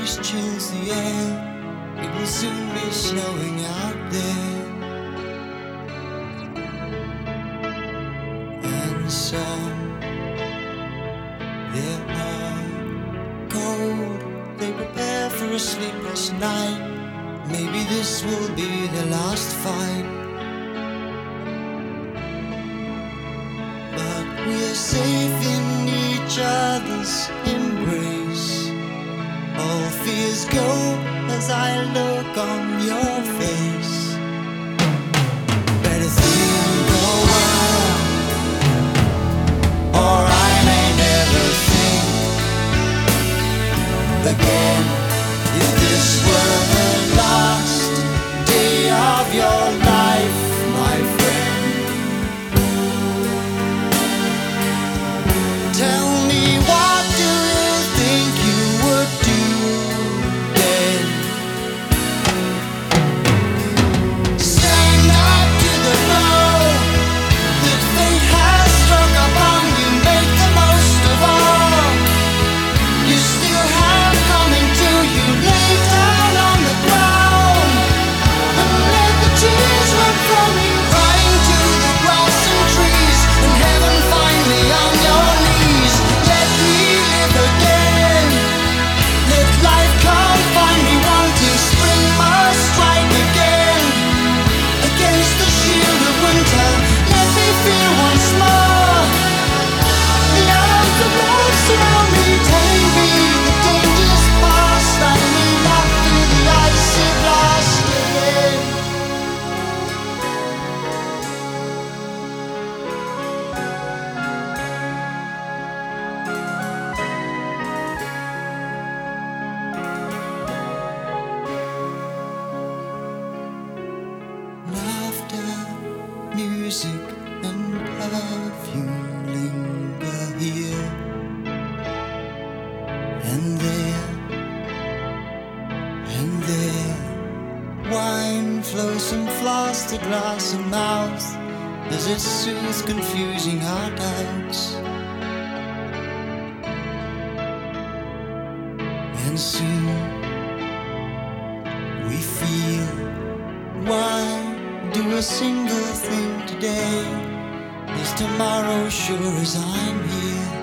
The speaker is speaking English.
breeze chills the air. It will soon be snowing out there. And some, their heart cold, they prepare for a sleepless night. Maybe this will be the last fight. But we're safe in each other's embrace. All fears go as I look on your face. Better think a while, or I may never think again. If this were the last day of your life, my friend, tell me, what do you think you would do then? Stand up to the blow that fate has struck upon you. Make the most of all you still have coming to you. Lay down on the ground and let the tears run from you, crying to the grass and trees, and heaven find me on your knees. Let me live again. Let life come find me wanting. Spring must strike again against the shield of winter. Let me feel once more the arms of love surround me, telling me the danger's past. I may not feel the icy blast again. Laughter, music, and perfume linger here and there and there. Wine flows from flask to glass and mouth as it soothes confusing our doubts. And soon we feel, why do a single thing today? Is tomorrow sure as I'm here?